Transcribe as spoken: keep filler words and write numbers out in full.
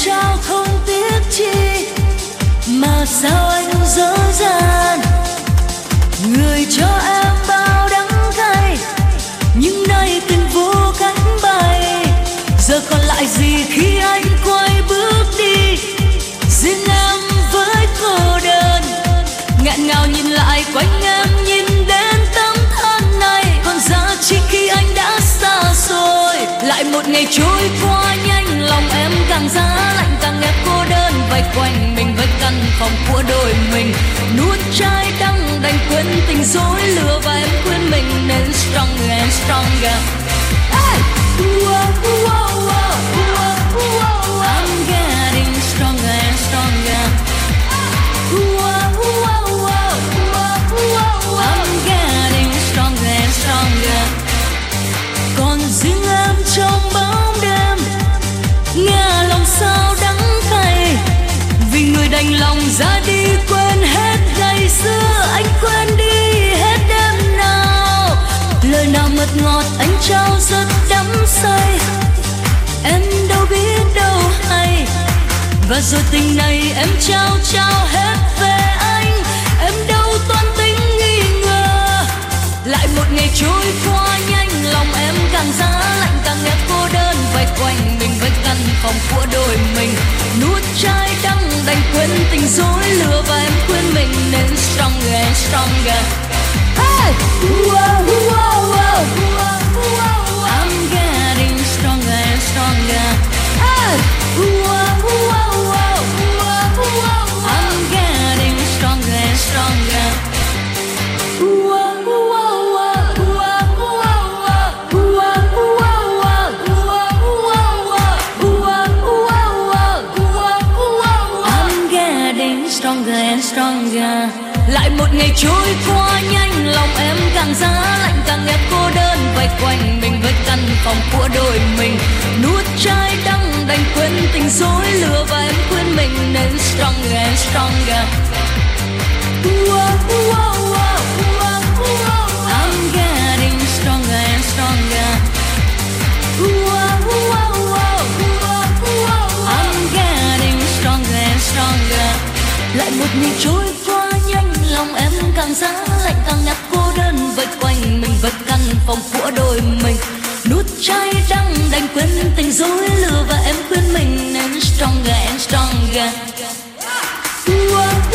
trao không tiếc chi, mà sao anh dối gian. Người cho em bao đắng cay, nhưng nay tình vô cánh bay. Giờ còn lại gì khi anh quay bước đi, riêng em với cô đơn. Nghẹn ngào nhìn lại quanh em, nhìn đến tấm thân này còn giá trị khi anh đã xa xôi. Lại một ngày trôi qua nhanh, lòng em càng giá lạnh, càng ép cô đơn vây quanh mình với căn phòng của đôi mình. Nuốt chai đắng đành quên tình dối lừa, và em khuyên mình nên stronger and stronger. Hey! Whoa, whoa, whoa, whoa, whoa. I'm getting stronger and stronger. Whoa, whoa, whoa, whoa, whoa. I'm getting stronger and stronger. Còn riêng em trong bóng đêm, nghe lòng sao đắng cay, vì người đành lòng ra đi quên hết ngày xưa. Anh quên đi hết đêm nào, lời nào mật ngọt anh trao rất đắm say. Em đâu biết đâu hay, và rồi tình này em trao trao hết về anh. Em đâu toan tính nghi ngờ. Lại một ngày trôi qua nhanh, lòng em càng giá lạnh, càng ép cô đơn vây quanh mình với căn phòng của đôi mình. Nuốt chai đắng đành quên tình dối lừa, và em khuyên mình nên stronger and stronger. Hey! Whoa, whoa, whoa, whoa, whoa. I'm getting stronger and stronger. Hey! Whoa, whoa, whoa, whoa, whoa. I'm getting stronger and stronger. Whoa, whoa, whoa, whoa, whoa, whoa, whoa, whoa, whoa. I'm getting stronger and stronger. Lại một ngày trôi qua nhanh, lòng em càng giá lạnh, càng ép cô đơn vây quanh mình với căn phòng của đôi mình. Nuốt chai đắng đành quên tình dối lừa, và em khuyên mình nên stronger and stronger. Whoa, whoa, whoa, whoa, whoa. I'm getting stronger and stronger. Whoa, whoa, whoa, whoa, whoa. I'm getting stronger and stronger. Lại một ngày trôi qua nhanh, lòng em càng giá lạnh, càng ép cô đơn vây quanh mình với căn phòng của đôi mình. Nuốt chai đắng đành quên tình dối lừa, và em khuyên mình nên stronger and stronger. Whoa.